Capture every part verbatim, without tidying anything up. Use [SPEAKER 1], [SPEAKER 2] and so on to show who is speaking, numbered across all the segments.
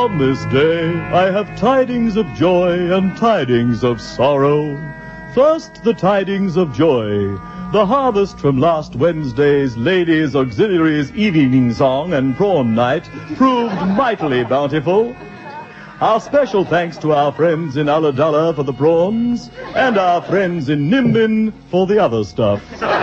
[SPEAKER 1] On this day, I have tidings of joy and tidings of sorrow. First, the tidings of joy. The harvest from last Wednesday's Ladies' Auxiliaries evening song and prawn night proved mightily bountiful. Our special thanks to our friends in Ulladulla for the prawns and our friends in Nimbin for the other stuff.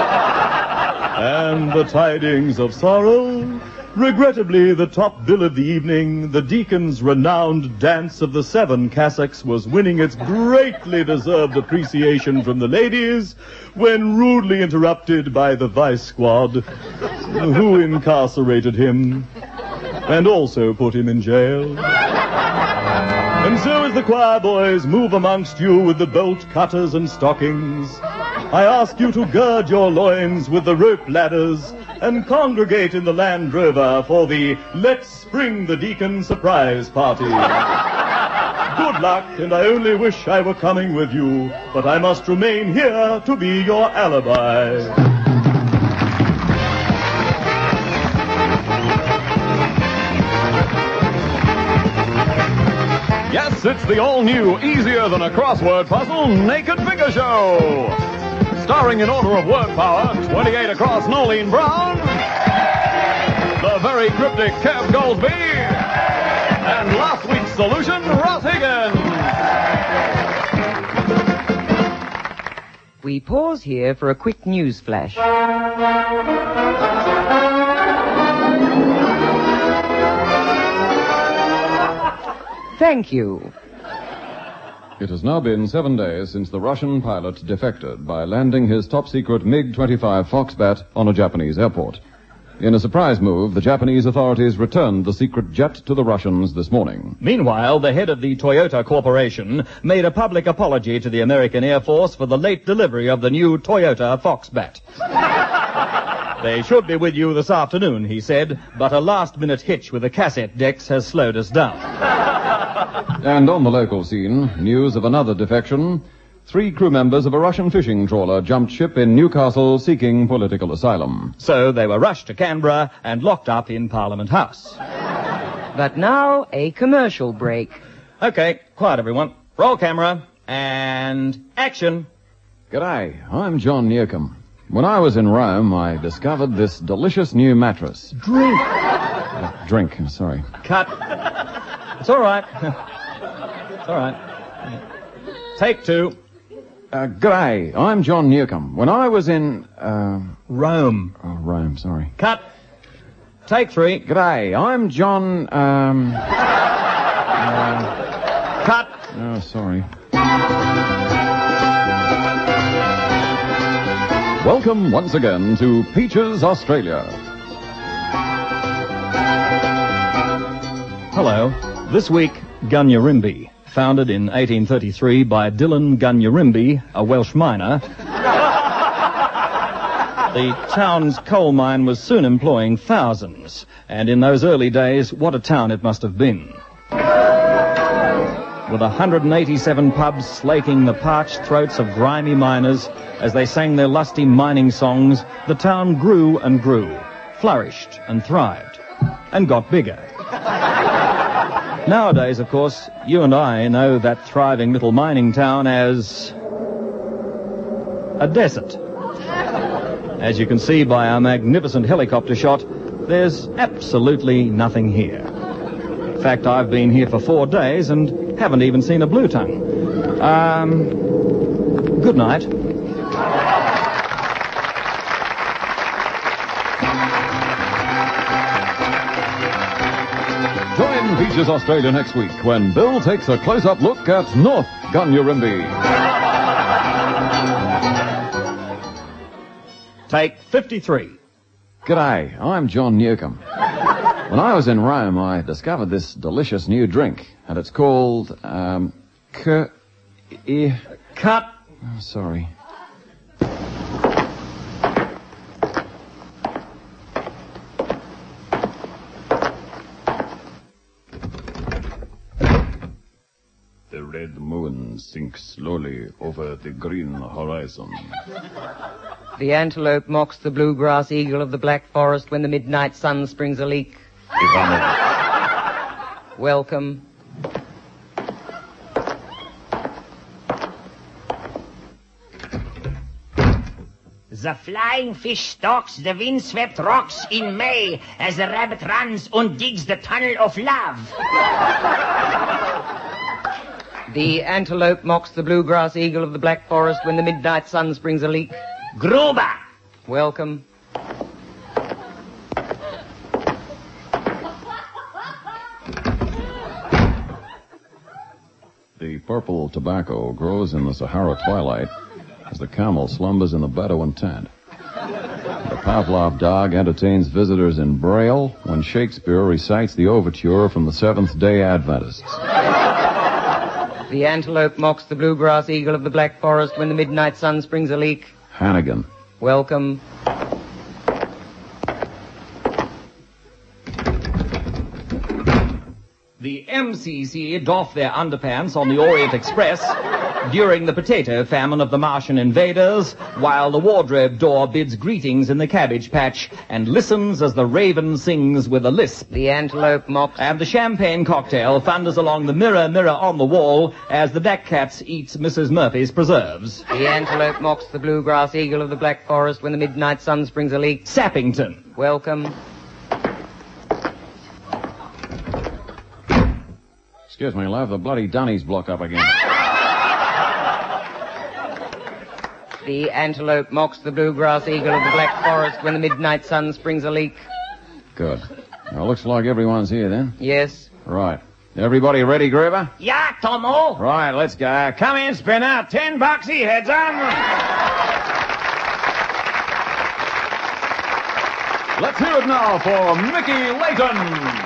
[SPEAKER 1] And the tidings of sorrow. Regrettably, the top bill of the evening, the deacon's renowned dance of the seven cassocks, was winning its greatly deserved appreciation from the ladies when rudely interrupted by the vice squad, who incarcerated him and also put him in jail. And so as the choir boys move amongst you with the bolt cutters and stockings, I ask you to gird your loins with the rope ladders and congregate in the Land Rover for the Let's Spring the Deacon surprise party. Good luck, and I only wish I were coming with you, but I must remain here to be your alibi.
[SPEAKER 2] Yes, it's the all-new, easier than a crossword puzzle, Naked Figure Show. Starring in order of word power, twenty-eight across Nolene Brown, the very cryptic Kev Goldsby, and last week's solution, Ross Higgins.
[SPEAKER 3] We pause here for a quick news flash. Thank you.
[SPEAKER 2] It has now been seven days since the Russian pilot defected by landing his top-secret MiG twenty-five Foxbat on a Japanese airport. In a surprise move, the Japanese authorities returned the secret jet to the Russians this morning.
[SPEAKER 4] Meanwhile, the head of the Toyota Corporation made a public apology to the American Air Force for the late delivery of the new Toyota Foxbat. They should be with you this afternoon, he said, but a last-minute hitch with the cassette decks has slowed us down.
[SPEAKER 2] And on the local scene, news of another defection. Three crew members of a Russian fishing trawler jumped ship in Newcastle seeking political asylum.
[SPEAKER 4] So they were rushed to Canberra and locked up in Parliament House.
[SPEAKER 3] But now, a commercial break.
[SPEAKER 4] Okay, quiet everyone. Roll camera, and action.
[SPEAKER 2] G'day, I'm John Newcomb. When I was in Rome, I discovered this delicious new mattress.
[SPEAKER 4] Drink.
[SPEAKER 2] Uh, drink, sorry.
[SPEAKER 4] Cut. It's all right. It's all right. Take two.
[SPEAKER 2] Uh, g'day, I'm John Newcomb. When I was in, uh...
[SPEAKER 4] Rome.
[SPEAKER 2] Oh, Rome, sorry.
[SPEAKER 4] Cut. Take three.
[SPEAKER 2] G'day, I'm John, um... uh,
[SPEAKER 4] Cut.
[SPEAKER 2] Oh, sorry. Welcome once again to Peaches, Australia.
[SPEAKER 4] Hello. This week, Gunyarimby. Founded in eighteen thirty-three by Dylan Gunyarimby, a Welsh miner. The town's coal mine was soon employing thousands, and in those early days, what a town it must have been. With one hundred eighty-seven pubs slaking the parched throats of grimy miners as they sang their lusty mining songs, the town grew and grew, flourished and thrived, and got bigger. Nowadays, of course, you and I know that thriving little mining town as a desert. As you can see by our magnificent helicopter shot, there's absolutely nothing here. In fact, I've been here for four days and haven't even seen a blue tongue. Um, good night.
[SPEAKER 2] Join Peaches Australia next week when Bill takes a close-up look at North Gunyarimby.
[SPEAKER 4] Take fifty-three.
[SPEAKER 2] G'day, I'm John Newcomb. When I was in Rome, I discovered this delicious new drink, and it's called, um, K... E...
[SPEAKER 4] Cut.
[SPEAKER 2] Oh, sorry. The red moon sinks slowly over the green horizon.
[SPEAKER 3] The antelope mocks the bluegrass eagle of the black forest when the midnight sun springs a leak.
[SPEAKER 2] Ivanov.
[SPEAKER 3] Welcome.
[SPEAKER 5] The flying fish stalks the windswept rocks in May as the rabbit runs and digs the tunnel of love.
[SPEAKER 3] The antelope mocks the bluegrass eagle of the black forest when the midnight sun springs a leak.
[SPEAKER 5] Gruber.
[SPEAKER 3] Welcome.
[SPEAKER 2] The purple tobacco grows in the Sahara twilight as the camel slumbers in the Bedouin tent. The Pavlov dog entertains visitors in Braille when Shakespeare recites the overture from the Seventh-day Adventists.
[SPEAKER 3] The antelope mocks the bluegrass eagle of the black forest when the midnight sun springs a leak.
[SPEAKER 2] Hannigan.
[SPEAKER 3] Welcome.
[SPEAKER 4] The M C C doff their underpants on the Orient Express during the potato famine of the Martian invaders, while the wardrobe door bids greetings in the cabbage patch and listens as the raven sings with a lisp.
[SPEAKER 3] The antelope mocks...
[SPEAKER 4] And the champagne cocktail thunders along the mirror, mirror on the wall as the black cat eats Missus Murphy's preserves.
[SPEAKER 3] The antelope mocks the bluegrass eagle of the black forest when the midnight sun springs a leak.
[SPEAKER 4] Sappington.
[SPEAKER 3] Welcome.
[SPEAKER 2] Excuse me, love, the bloody dunnies block up again.
[SPEAKER 3] The antelope mocks the bluegrass eagle of the black forest when the midnight sun springs a leak.
[SPEAKER 2] Good. Well, looks like everyone's here then.
[SPEAKER 3] Yes.
[SPEAKER 2] Right. Everybody ready, Grover?
[SPEAKER 5] Yeah, Tomo.
[SPEAKER 2] Right, let's go. Come in, Spinner. Ten bucks, he heads on. Let's hear it now for Mickey Layton.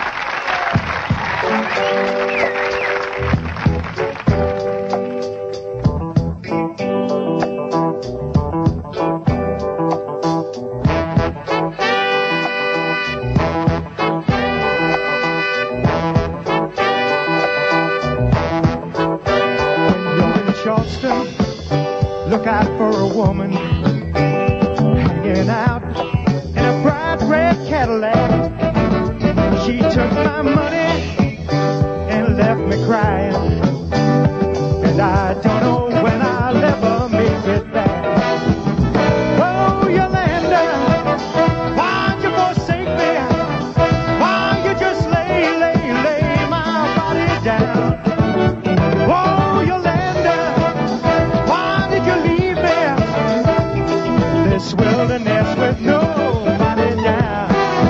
[SPEAKER 6] Look out for a woman hanging out in a bright red Cadillac. She took my money and left me crying, and I don't know when I'll ever make it back. Oh, Yolanda, why'd you forsake me? Why you just lay, lay, lay my body down? Oh, Yolanda, why did you leave me? This wilderness with nobody down.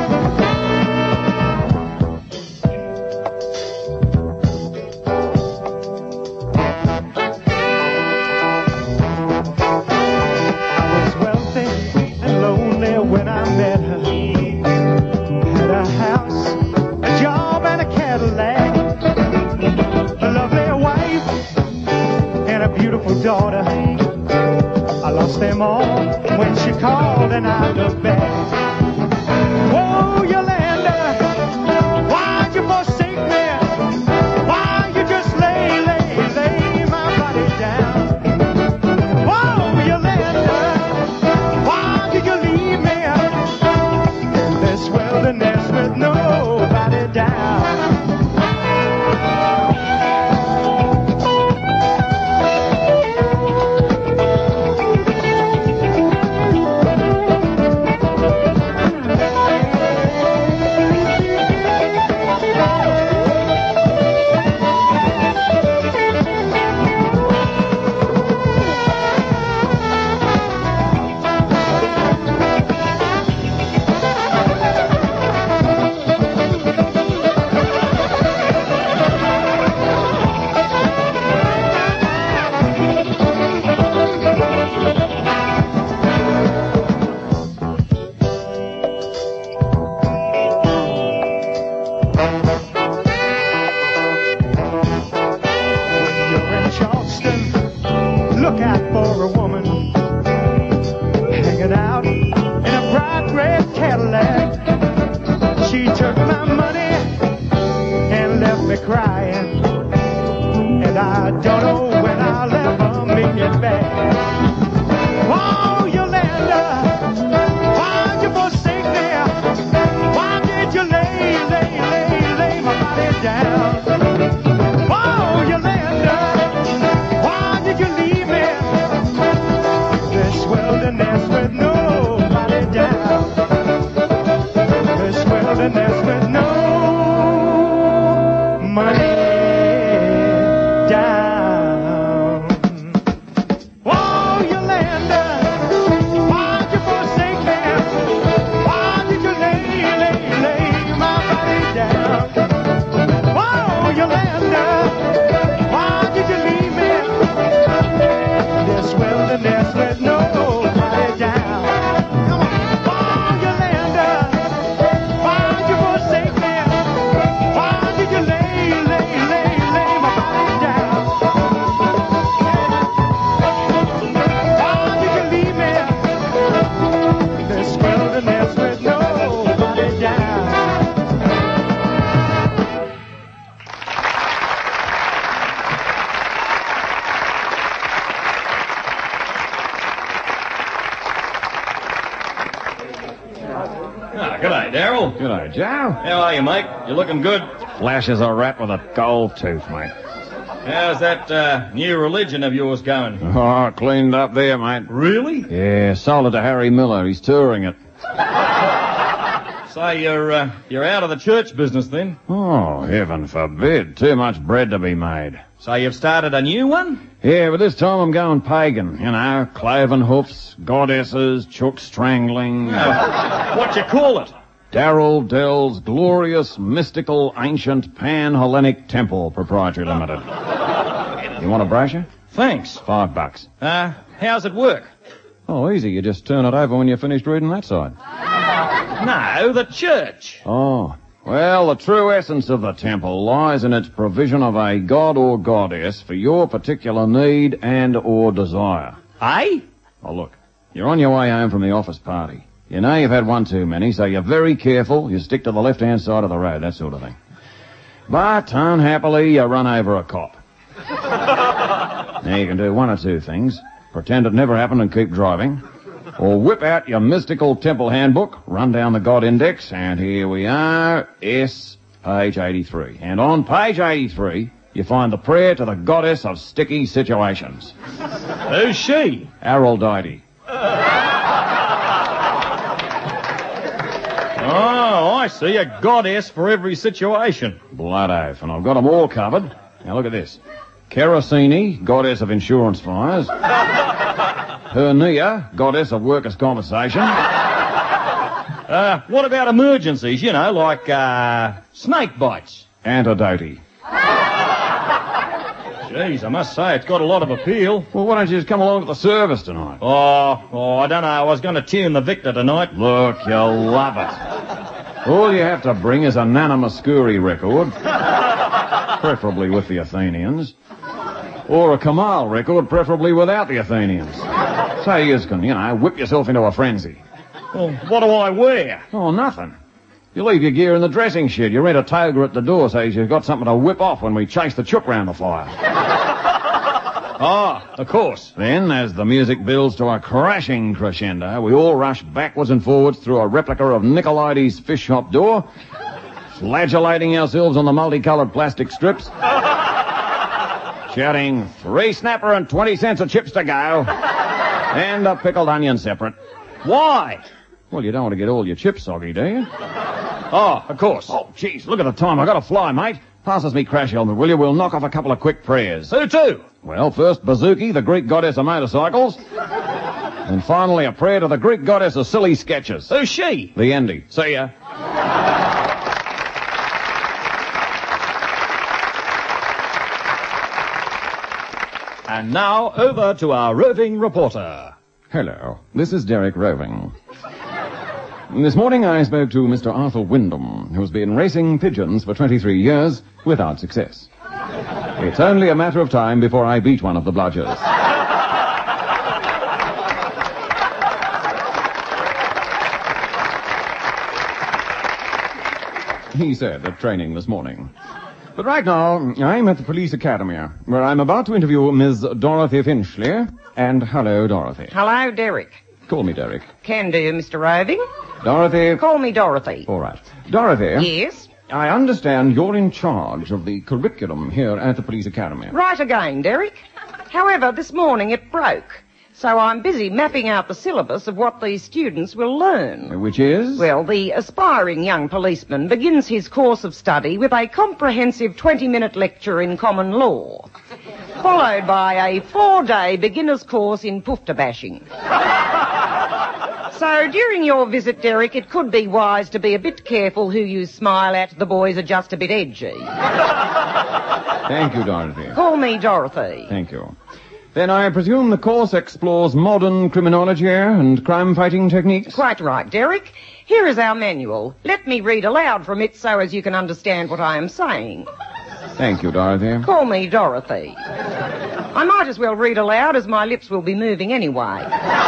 [SPEAKER 6] I was wealthy and lonely when I met her. Had a house, a job, and a Cadillac. A lovely wife and a beautiful daughter. I lost them all when she called and I looked back. Oh, Yolanda, why'd you forsake me? Why you just lay, lay, lay my body down? Oh, Yolanda, why did you leave me in this wilderness with nobody down?
[SPEAKER 4] Ah, g'day, Daryl.
[SPEAKER 7] G'day, Joe.
[SPEAKER 4] How are you, mate? You looking good?
[SPEAKER 7] Flash as a rat with a gold tooth, mate.
[SPEAKER 4] How's that uh, new religion of yours going?
[SPEAKER 7] Oh, cleaned up there, mate.
[SPEAKER 4] Really?
[SPEAKER 7] Yeah, sold it to Harry Miller. He's touring it.
[SPEAKER 4] So you're uh, you're out of the church business then?
[SPEAKER 7] Oh, heaven forbid. Too much bread to be made.
[SPEAKER 4] So you've started a new one?
[SPEAKER 7] Yeah, but this time I'm going pagan. You know, cloven hoofs, goddesses, chook strangling.
[SPEAKER 4] Uh, what you call it?
[SPEAKER 7] Darrell Dell's Glorious Mystical Ancient Pan-Hellenic Temple Proprietary Limited. You want a brochure?
[SPEAKER 4] Thanks.
[SPEAKER 7] Five bucks.
[SPEAKER 4] Uh, how's it work?
[SPEAKER 7] Oh, easy. You just turn it over when you're finished reading that side.
[SPEAKER 4] No, the church.
[SPEAKER 7] Oh. Well, the true essence of the temple lies in its provision of a god or goddess for your particular need and or desire.
[SPEAKER 4] Eh?
[SPEAKER 7] Oh, look. You're on your way home from the office party. You know you've had one too many, so you're very careful. You stick to the left-hand side of the road, that sort of thing. But, unhappily, you run over a cop. Now, you can do one or two things. Pretend it never happened and keep driving. Or whip out your mystical temple handbook, run down the God Index, and here we are, S, page eighty-three. And on page eighty-three, you find the prayer to the goddess of sticky situations.
[SPEAKER 4] Who's she?
[SPEAKER 7] Aphrodite.
[SPEAKER 4] Oh, I see. A goddess for every situation.
[SPEAKER 7] Blood oath. And I've got them all covered. Now look at this. Kerosene, goddess of insurance fires. Hernia, goddess of workers' compensation.
[SPEAKER 4] Uh, what about emergencies, you know, like, uh, snake bites?
[SPEAKER 7] Antidote.
[SPEAKER 4] Jeez, I must say, it's got a lot of appeal.
[SPEAKER 7] Well, why don't you just come along to the service tonight?
[SPEAKER 4] Oh, oh, I don't know. I was going to tune the Victor tonight.
[SPEAKER 7] Look, you'll love it. All you have to bring is a Nana Muscuri record, preferably with the Athenians, or a Kamal record, preferably without the Athenians. So you can, you know, whip yourself into a frenzy.
[SPEAKER 4] Well, what do I wear?
[SPEAKER 7] Oh, nothing. You leave your gear in the dressing shed. You rent a toga at the door so you've got something to whip off when we chase the chook round the fire.
[SPEAKER 4] Ah, of course.
[SPEAKER 7] Then, as the music builds to a crashing crescendo, we all rush backwards and forwards through a replica of Nicolaides' fish shop door, flagellating ourselves on the multicoloured plastic strips, shouting, three snapper and twenty cents of chips to go, and a pickled onion separate.
[SPEAKER 4] Why?
[SPEAKER 7] Well, you don't want to get all your chips soggy, do you?
[SPEAKER 4] Oh, of course.
[SPEAKER 7] Oh, jeez, look at the time. I got to fly, mate. Pass us me crash helmet, will you? We'll knock off a couple of quick prayers.
[SPEAKER 4] Who to?
[SPEAKER 7] Well, first Bazooki, the Greek goddess of motorcycles. And finally a prayer to the Greek goddess of silly sketches.
[SPEAKER 4] Who's she?
[SPEAKER 7] The Endy. See ya.
[SPEAKER 4] And now, over to our roving reporter.
[SPEAKER 7] Hello, this is Derek Roving. This morning I spoke to Mister Arthur Wyndham, who's been racing pigeons for twenty-three years without success. It's only a matter of time before I beat one of the bludgers. He said at training this morning. But right now, I'm at the police academy, where I'm about to interview Miss Dorothy Finchley. And hello, Dorothy.
[SPEAKER 3] Hello, Derek.
[SPEAKER 7] Call me Derek.
[SPEAKER 3] Can do, Mister Roving.
[SPEAKER 7] Dorothy.
[SPEAKER 3] Call me Dorothy.
[SPEAKER 7] All right. Dorothy.
[SPEAKER 3] Yes?
[SPEAKER 7] I understand you're in charge of the curriculum here at the police academy.
[SPEAKER 3] Right again, Derek. However, this morning it broke. So I'm busy mapping out the syllabus of what these students will learn.
[SPEAKER 7] Which is?
[SPEAKER 3] Well, the aspiring young policeman begins his course of study with a comprehensive twenty-minute lecture in common law, followed by a four-day beginner's course in poofter bashing. So during your visit, Derek, it could be wise to be a bit careful who you smile at. The boys are just a bit edgy.
[SPEAKER 7] Thank you, Dorothy.
[SPEAKER 3] Call me Dorothy.
[SPEAKER 7] Thank you. Then I presume the course explores modern criminology and crime-fighting techniques?
[SPEAKER 3] Quite right, Derek. Here is our manual. Let me read aloud from it so as you can understand what I am saying.
[SPEAKER 7] Thank you, Dorothy.
[SPEAKER 3] Call me Dorothy. I might as well read aloud as my lips will be moving anyway.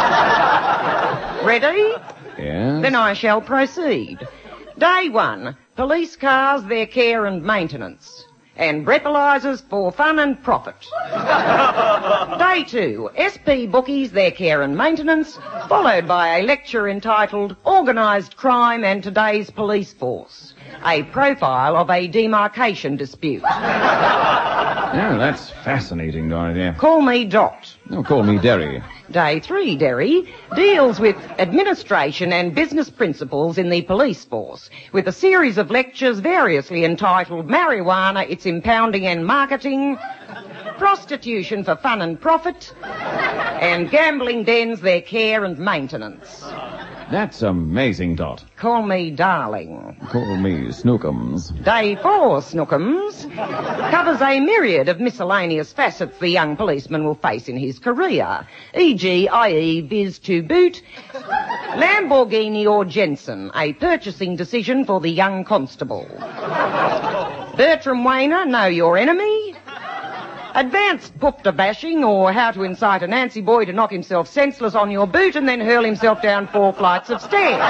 [SPEAKER 3] Ready?
[SPEAKER 7] Yes?
[SPEAKER 3] Then I shall proceed. Day one, police cars, their care and maintenance. and breathalyzers for fun and profit. Day two, S P Bookies, Their Care and Maintenance, followed by a lecture entitled Organised Crime and Today's Police Force, a profile of a demarcation dispute.
[SPEAKER 7] Yeah, that's fascinating, Dorothy.
[SPEAKER 3] Call me Dot.
[SPEAKER 7] No, call me Derry.
[SPEAKER 3] Day three, Derry, deals with administration and business principles in the police force, with a series of lectures variously entitled Marijuana, Its Impounding and Marketing, Prostitution for Fun and Profit, and Gambling Dens, Their Care and Maintenance.
[SPEAKER 7] That's amazing, Dot.
[SPEAKER 3] Call me Darling.
[SPEAKER 7] Call me Snookums.
[SPEAKER 3] Day four, Snookums, covers a myriad of miscellaneous facets the young policeman will face in his career, for example, that is, viz to boot, Lamborghini or Jensen, a purchasing decision for the young constable. Bertram Wayner, Know Your Enemy. Advanced poofter bashing, or how to incite a Nancy boy to knock himself senseless on your boot and then hurl himself down four flights of stairs.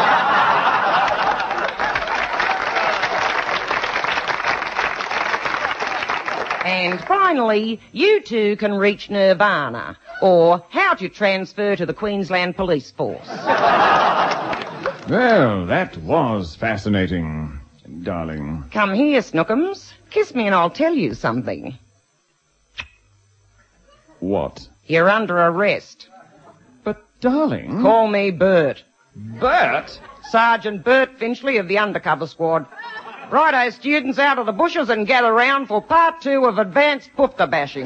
[SPEAKER 3] And finally, you too can reach Nirvana, or how to transfer to the Queensland Police Force.
[SPEAKER 7] Well, that was fascinating, darling.
[SPEAKER 3] Come here, Snookums. Kiss me and I'll tell you something.
[SPEAKER 7] What?
[SPEAKER 3] You're under arrest.
[SPEAKER 7] But, darling...
[SPEAKER 3] Call me Bert.
[SPEAKER 7] Bert?
[SPEAKER 3] Sergeant Bert Finchley of the Undercover Squad. Righto, students, out of the bushes and gather round for part two of advanced poofter bashing.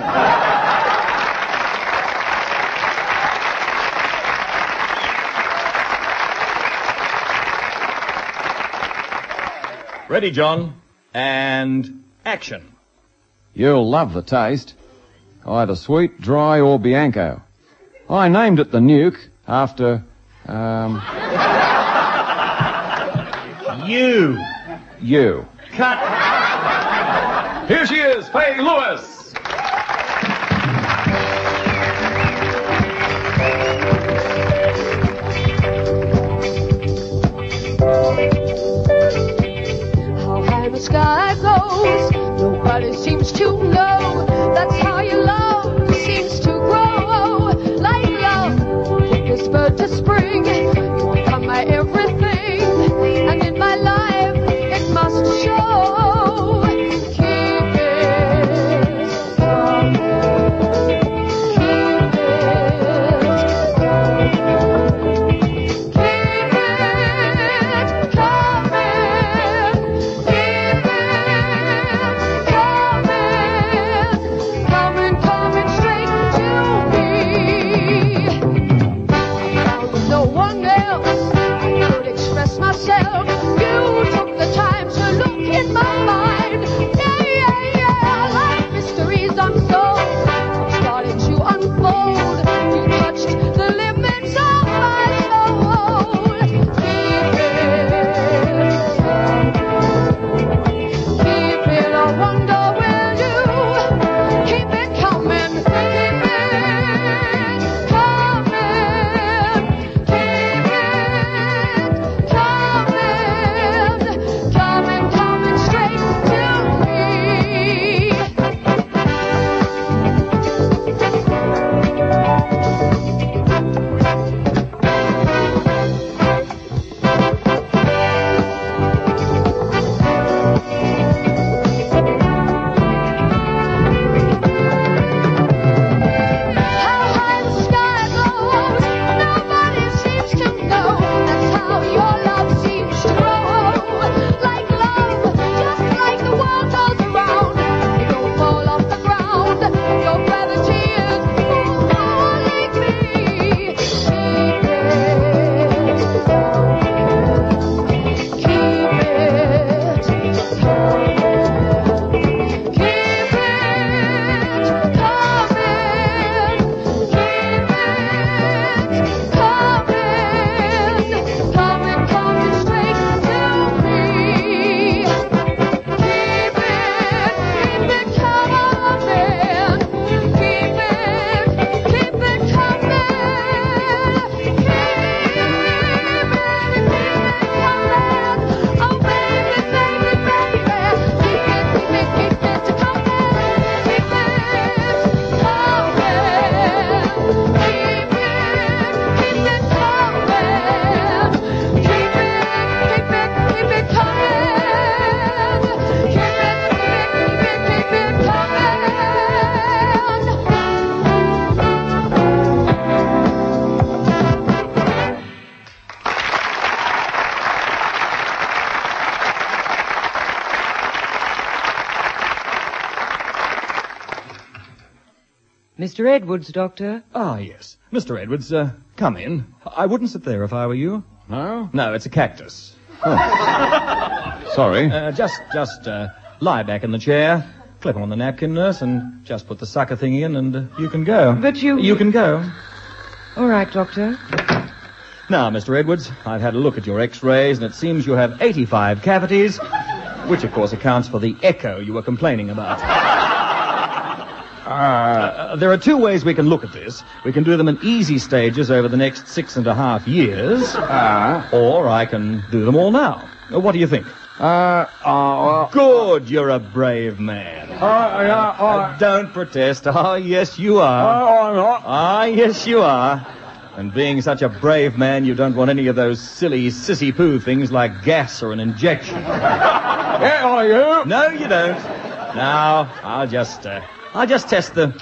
[SPEAKER 4] Ready, John. And action.
[SPEAKER 7] You'll love the taste. Either sweet, dry, or Bianco. I named it the Nuke after, um...
[SPEAKER 4] You.
[SPEAKER 7] you.
[SPEAKER 4] Cut.
[SPEAKER 2] Here she is, Faye Lewis.
[SPEAKER 8] How high the sky goes, nobody seems to know. That's how your love seems to grow. Like love, from this bird to spring, you become my everything, and in my life it must show. Keep it coming, keep it coming, keep it coming, keep it coming, coming, coming. keep it coming. Keep it, keep it, keep it coming.
[SPEAKER 3] Mister Edwards, Doctor.
[SPEAKER 4] Ah, yes. Mister Edwards, uh, come in. I wouldn't sit there if I were you.
[SPEAKER 7] No?
[SPEAKER 4] No, it's a cactus.
[SPEAKER 7] Sorry.
[SPEAKER 4] Uh, just, just, uh, lie back in the chair, clip on the napkin, nurse, and just put the sucker thing in, and uh, you can go.
[SPEAKER 3] But you...
[SPEAKER 4] You can go.
[SPEAKER 3] All right, Doctor.
[SPEAKER 4] Now, Mister Edwards, I've had a look at your x-rays, and it seems you have eighty-five cavities, which, of course, accounts for the echo you were complaining about. Uh, there are two ways we can look at this. We can do them in easy stages over the next six and a half years,
[SPEAKER 7] Uh,
[SPEAKER 4] or I can do them all now. Uh, What do you think?
[SPEAKER 7] uh, uh,
[SPEAKER 4] Good, you're a brave man.
[SPEAKER 7] uh, yeah,
[SPEAKER 4] Uh,
[SPEAKER 7] uh,
[SPEAKER 4] don't protest. Oh, yes, you are.
[SPEAKER 7] oh, I'm not.
[SPEAKER 4] Ah, yes, you are. And being such a brave man, you don't want any of those silly sissy-poo things like gas or an injection.
[SPEAKER 7] Yeah, are you?
[SPEAKER 4] No, you don't. Now, I'll just, uh, I'll just test the...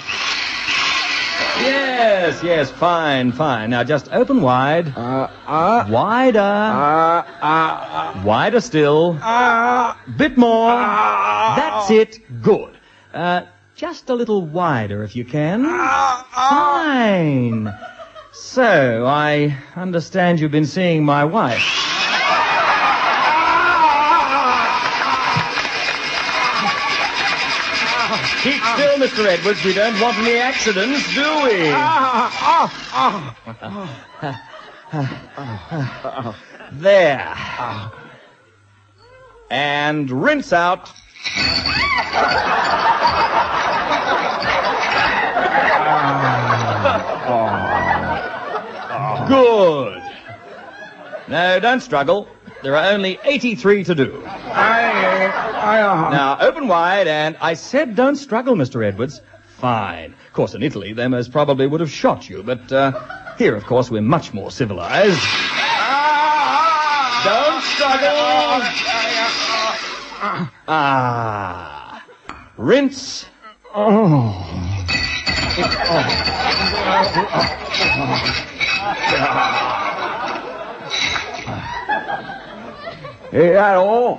[SPEAKER 4] Yes, yes, fine, fine. Now, just open wide.
[SPEAKER 7] Uh, uh,
[SPEAKER 4] Wider.
[SPEAKER 7] uh, uh,
[SPEAKER 4] Wider still.
[SPEAKER 7] uh,
[SPEAKER 4] Bit more.
[SPEAKER 7] uh,
[SPEAKER 4] That's it. Good. Uh, just a little wider if you can. Fine. So, I understand you've been seeing my wife. Keep still, Mister Edwards. We don't want any accidents, do we? There. And rinse out. Good. No, don't struggle. There are only eighty-three to do.
[SPEAKER 7] I, I, uh,
[SPEAKER 4] Now, open wide, and I said don't struggle, Mister Edwards. Fine. Of course, in Italy, they most probably would have shot you, but uh, here, of course, we're much more civilized. Don't struggle. Ah. Rinse.
[SPEAKER 7] Is that all?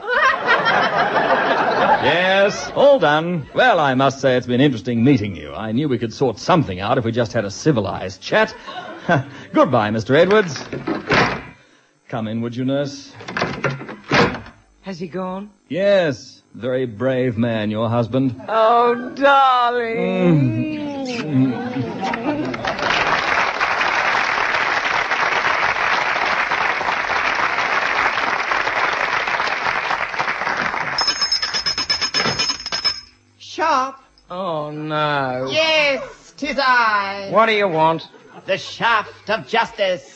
[SPEAKER 4] Yes, all done. Well, I must say it's been interesting meeting you. I knew we could sort something out if we just had a civilized chat. Goodbye, Mister Edwards. Come in, would you, nurse?
[SPEAKER 3] Has he gone?
[SPEAKER 4] Yes, very brave man, your husband.
[SPEAKER 3] Oh, darling.
[SPEAKER 5] Sharp.
[SPEAKER 3] Oh, no.
[SPEAKER 5] Yes, 'tis I.
[SPEAKER 3] What do you want?
[SPEAKER 5] The shaft of justice.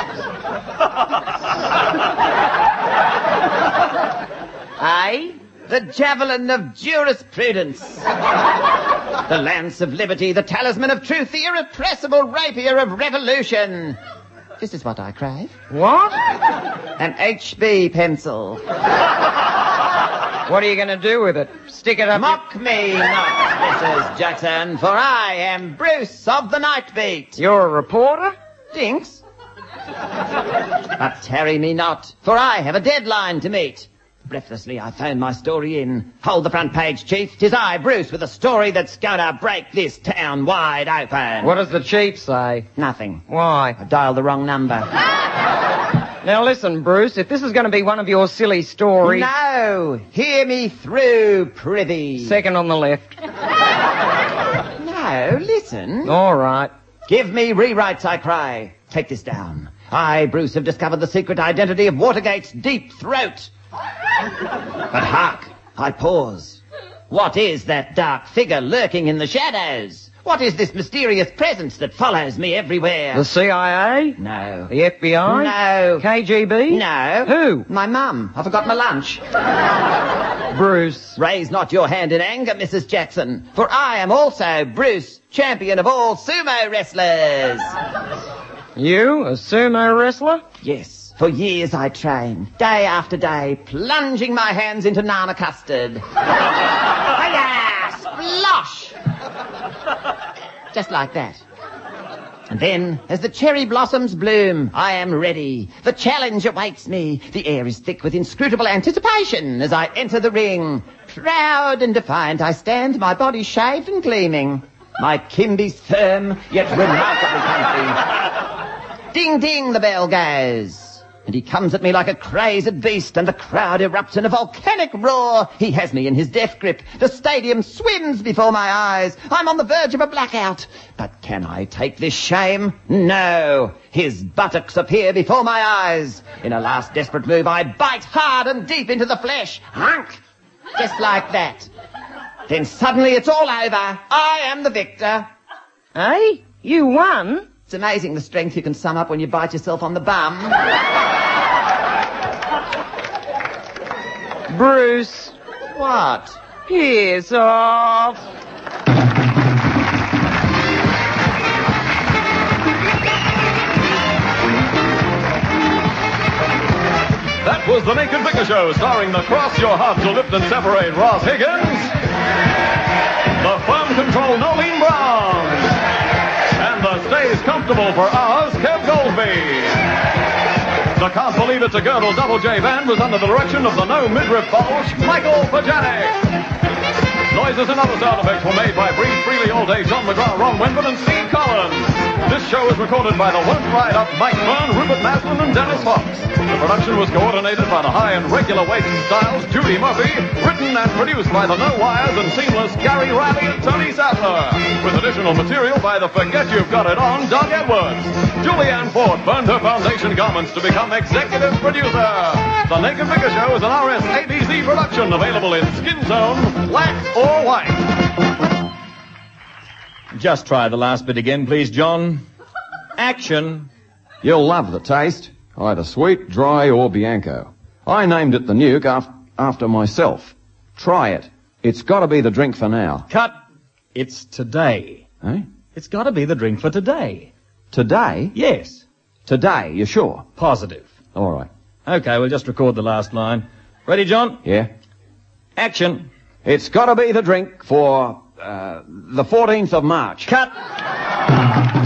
[SPEAKER 3] Eh?
[SPEAKER 5] The javelin of jurisprudence. The lance of liberty, the talisman of truth, the irrepressible rapier of revolution. This is what I crave.
[SPEAKER 3] What?
[SPEAKER 5] An H B pencil.
[SPEAKER 3] What are you going to do with it? Stick it up
[SPEAKER 5] Mock me not, Missus Jackson, for I am Bruce of the Night Beat.
[SPEAKER 3] your... You're a reporter?
[SPEAKER 5] Dinks. But tarry me not, for I have a deadline to meet. Breathlessly I phone my story in. Hold the front page, Chief. 'Tis I, Bruce, with a story that's gonna break this town wide open.
[SPEAKER 3] What does the chief say?
[SPEAKER 5] Nothing.
[SPEAKER 3] Why?
[SPEAKER 5] I dialed the wrong number.
[SPEAKER 3] Now listen, Bruce, if this is going to be one of your silly stories...
[SPEAKER 5] No! Hear me through, prithee.
[SPEAKER 3] Second on the left.
[SPEAKER 5] No, listen.
[SPEAKER 3] All right.
[SPEAKER 5] Give me rewrites, I cry. Take this down. I, Bruce, have discovered the secret identity of Watergate's deep throat. But hark, I pause. What is that dark figure lurking in the shadows? What is this mysterious presence that follows me everywhere?
[SPEAKER 3] The C I A?
[SPEAKER 5] No.
[SPEAKER 3] The F B I?
[SPEAKER 5] No.
[SPEAKER 3] K G B?
[SPEAKER 5] No.
[SPEAKER 3] Who?
[SPEAKER 5] My mum. I forgot my lunch.
[SPEAKER 3] Bruce.
[SPEAKER 5] Raise not your hand in anger, Missus Jackson, for I am also Bruce, champion of all sumo wrestlers.
[SPEAKER 3] You, a sumo wrestler?
[SPEAKER 5] Yes. For years I trained, day after day, plunging my hands into nana custard. Hiya! Splosh! Just like that. And then, as the cherry blossoms bloom, I am ready. The challenge awaits me. The air is thick with inscrutable anticipation as I enter the ring. Proud and defiant I stand, my body shaved and gleaming. My kimbies firm, yet remarkably comfy. Ding, ding, the bell goes. And he comes at me like a crazed beast, and the crowd erupts in a volcanic roar. He has me in his death grip. The stadium swims before my eyes. I'm on the verge of a blackout. But can I take this shame? No. His buttocks appear before my eyes. In a last desperate move, I bite hard and deep into the flesh. Hunk! Just like that. Then suddenly it's all over. I am the victor.
[SPEAKER 3] Eh? You won?
[SPEAKER 5] It's amazing the strength you can sum up when you bite yourself on the bum.
[SPEAKER 3] Bruce.
[SPEAKER 5] What?
[SPEAKER 3] Piss off.
[SPEAKER 2] That was the Naked Vicar Show, starring the Cross Your Heart to Lift and Separate Ross Higgins, the Firm Control Nolene Brown, and the Stays Comfortable for Ours Kev Goldby. The Can't Believe It's a Girdle Double J Band was under the direction of the No Midriff Bulge, Michael Pajanic. Noises and other sound effects were made by Breathe Freely All Day, John McGraw, Ron Winford, and Steve Collins. This show is recorded by the Won't Ride Up, Mike Byrne, Rupert Maslin, and Dennis Fox. The production was coordinated by the high and regular weight and styles, Judy Murphy, written and produced by the No Wires and Seamless Gary Riley and Tony Sattler, with additional material by the Forget You've Got It On, Doug Edwards. Julianne Ford burned her foundation garments to become executive producer. The Naked Vicar Show is an R S A B C production, available in skin tone, black or white.
[SPEAKER 4] Just try the last bit again, please, John. Action.
[SPEAKER 7] You'll love the taste. Either sweet, dry, or Bianco. I named it the Nuke af- after myself. Try it. It's got to be the drink for now.
[SPEAKER 4] Cut. It's today.
[SPEAKER 7] Eh?
[SPEAKER 4] It's got to be the drink for today.
[SPEAKER 7] Today?
[SPEAKER 4] Yes.
[SPEAKER 7] Today, you sure?
[SPEAKER 4] Positive.
[SPEAKER 7] All right.
[SPEAKER 4] Okay, we'll just record the last line. Ready, John?
[SPEAKER 7] Yeah?
[SPEAKER 4] Action.
[SPEAKER 7] It's got to be the drink for uh, the fourteenth of March.
[SPEAKER 4] Cut.